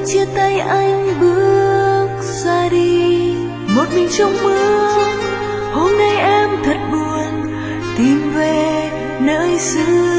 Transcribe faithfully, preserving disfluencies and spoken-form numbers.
chia tay anh bước ra đi. Một mình trong mưa, hôm nay em thật buồn, tìm về nơi xưa.